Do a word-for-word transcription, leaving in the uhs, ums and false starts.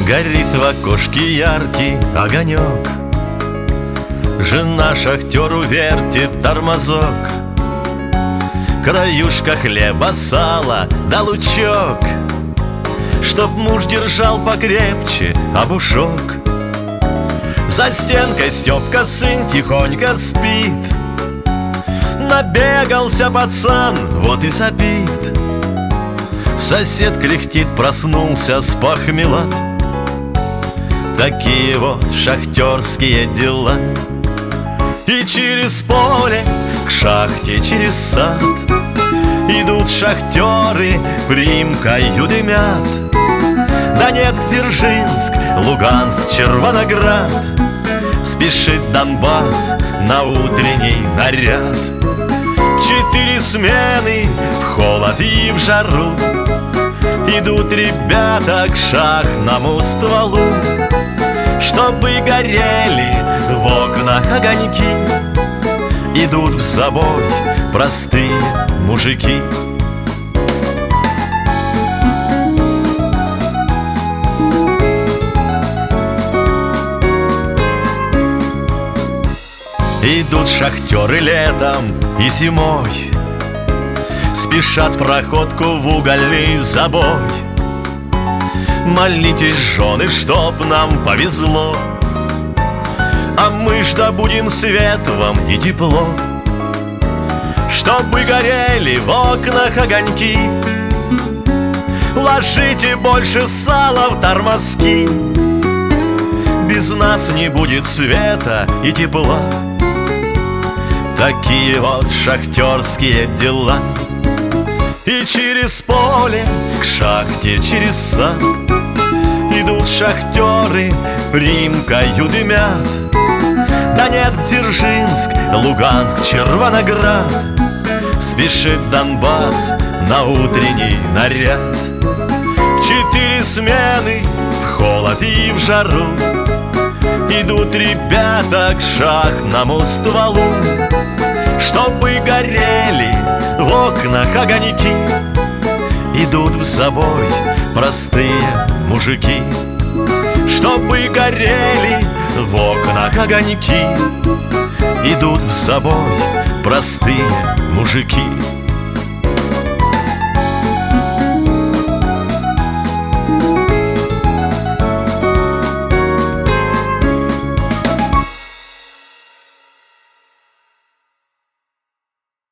Горит в окошке яркий огонек. Жена шахтеру вертит тормозок. Краюшка хлеба, сала да лучок, чтоб муж держал покрепче обушок. За стенкой Степка сын тихонько спит. Набегался пацан, вот и сопит. Сосед кряхтит, проснулся с похмела. Такие вот шахтерские дела. И через поле к шахте, через сад идут шахтеры, примкою дымят. Донецк, Дзержинск, Луганск, Червоноград. Спешит Донбасс на утренний наряд. Четыре смены в холод и в жару идут ребята к шахтному стволу, чтобы горели в окнах огоньки. Идут в забой простые мужики. Идут шахтеры летом и зимой, спешат проходку в угольный забой. Молитесь, жены, чтоб нам повезло, а мы ж добудем свет вам и тепло, чтобы горели в окнах огоньки. Ложите больше сала в тормозки. Без нас не будет света и тепла. Такие вот шахтерские дела. И через поле к шахте, через сад идут шахтеры, примкою дымят. Донецк, Дзержинск, Луганск, Червоноград. Спешит Донбасс на утренний наряд. Четыре смены в холод и в жару идут ребята к шахтному стволу, чтобы горели в окнах огоньки. Идут в забой простые мужики, чтобы горели в окнах огоньки. Идут в забой простые мужики.